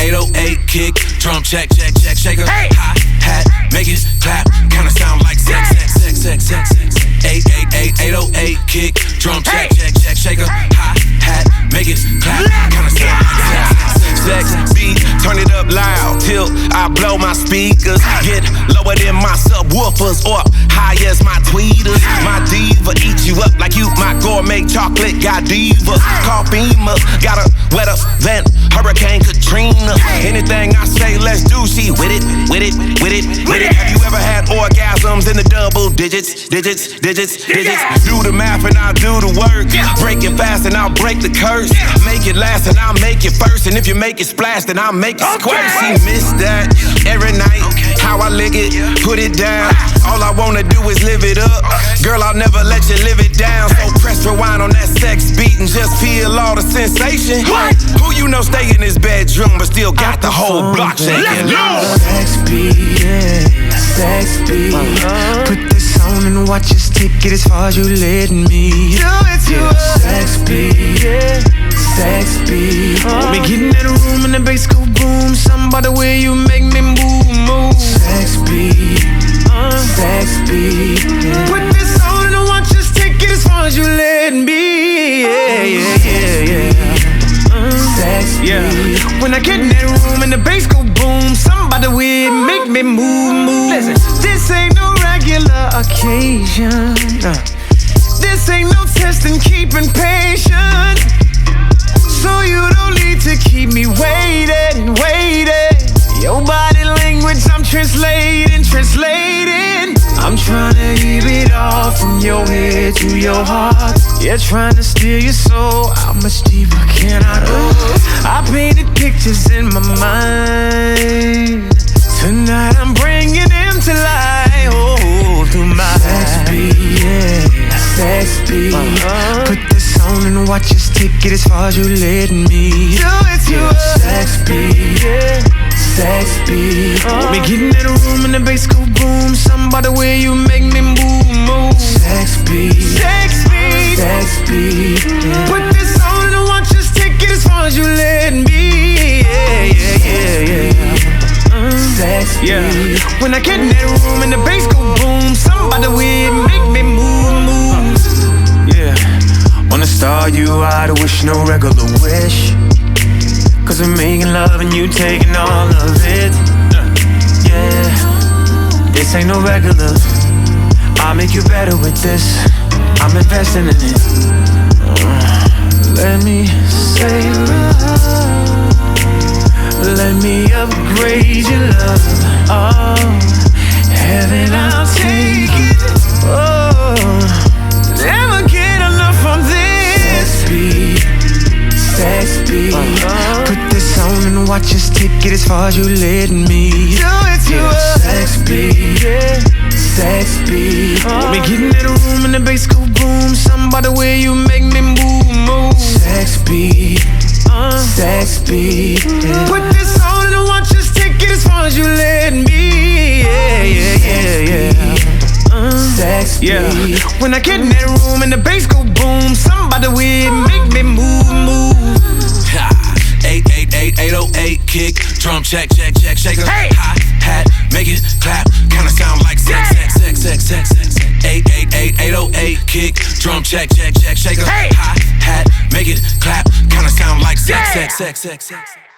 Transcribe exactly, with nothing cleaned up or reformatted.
eight oh eight kick, drum check, check, check, shaker, hey. Hi hat, make it clap, kinda sound like sex, sex, sex, sex, sex, sex. eight eight eight, eight oh eight kick, drum check, check, check, shaker, hi hat, make it clap, kinda sound like sex, sex, sex, sex. Beat, turn it up loud till I blow my speakers. Get lower than my subwoofers or high as my tweeters. My diva eat you up like you my gourmet chocolate Godiva. Call FEMA, got her wetter than Hurricane Katrina. Anything I say, let's do. She with it, with it, with it, with it. Have you ever had orgasms in the double digits, digits, digits, digits? Do the math and I'll do the work. Break it fast and I'll break the curse. Make it last and I'll make it first. And if you make it splash, then I'll make it squirt. She missed that every night. How I lick it, put it down. All I wanna do is live it up. Girl, I'll never let you live it down. So press rewind on that sex beat and just feel all the sensation. What? Who you know stay in his bedroom but still got the whole block shaking? Sex beat, yeah, sex beat. Uh-huh. Put this on and watch us take it as far as you letting me. Do it to yeah. us. Sex beat, yeah, sex beat. Uh-huh. We getting in the room and the bass go boom. Something about the way you make me move, move. Sex beat, uh, sex beat. Yeah. Put this on and watch us take it as far as you letting me. Yeah, yeah, yeah, yeah. Uh, sex beat. Yeah. When I get in that room and the bass go boom, something about the way it make me move, move. Listen, this ain't no regular occasion. Uh, this ain't no testing, keeping patience. So you don't need to keep me waiting, waiting. Your body language, I'm translating, translating. I'm trying to keep it all from your head to your heart. Yeah, trying to steal your soul. How much deeper can I go? I painted pictures in my mind. Tonight I'm bringing them to life. Oh, through my sex beat, yeah, sex beat. Uh-huh. Put this on and watch us take it as far as you letting me. Do it to yeah. us. Sex beat, yeah, sex beat. Uh-huh. We getting in the room and the bass go boom. Something about the way you make me move, move. Sex beat, sex beat, sex beat. Yeah. Put this on and watch us take it as far as you letting me. Yeah, yeah, yeah, yeah. Sex yeah. beat. When I get in that room and the bass go boom, something about the way it make me move, move. Yeah, wanna start you out, I wish no regular wish. Cause we're making love and you taking all of it. Yeah, this ain't no regular. I'll make you better with this. I'm investing in it. uh, Let me say love. Let me upgrade your love. Oh, heaven, I'll take it. Oh, never get enough of this. Sex beat, sex beat. Uh-huh. Put this on and watch us take it as far as you letting me. Do it to yeah. us. Sex beat, yeah, sex beat. Uh-huh. We getting in the room and the bass go boom. Something about the way you make me move, move. Sex beat. Uh, sex beat, yeah. Put this on and watch us take it as far as you let me. Yeah, yeah, yeah, yeah. Uh, sex beat. Yeah. When I get in that room and the bass go boom, something about the way it make me move, move. eight eight eight, eight oh eight kick, drum check, check, check, shaker, hey. Hi hat, make it clap, kinda sound like sex, sex, sex, sex, sex, sex. eight eight eight, eight oh eight kick, drum check, check, check, shaker, hey. Hi hat, make it clap, kinda sound like sex, sex, sex, sex, sex.